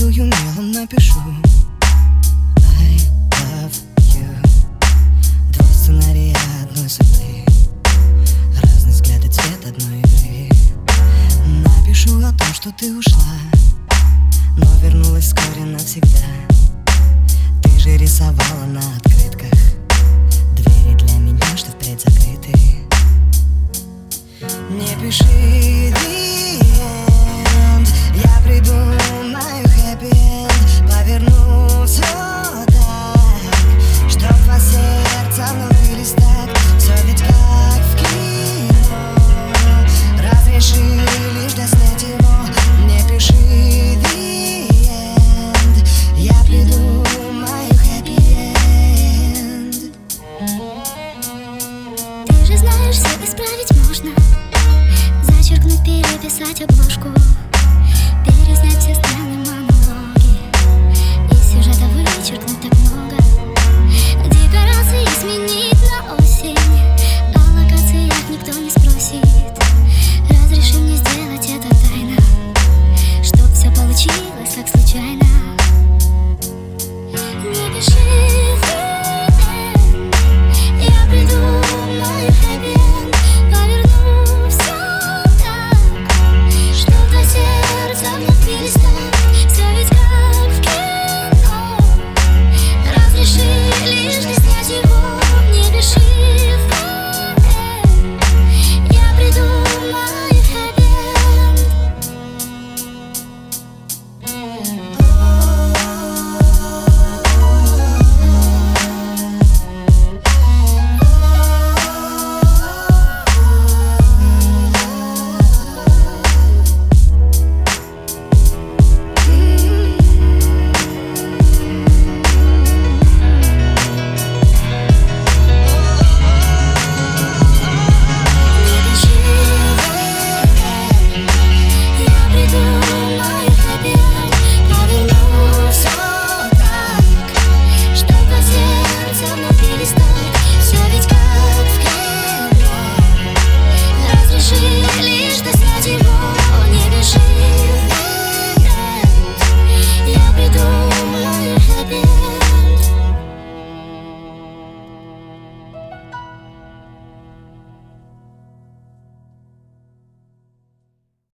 каждую мелом напишу I love you. Два сценария одной судьбы, разный взгляд и цвет одной игры. Напишу о том, что ты ушла, но вернулась вскоре навсегда. Ты же рисовала на открытке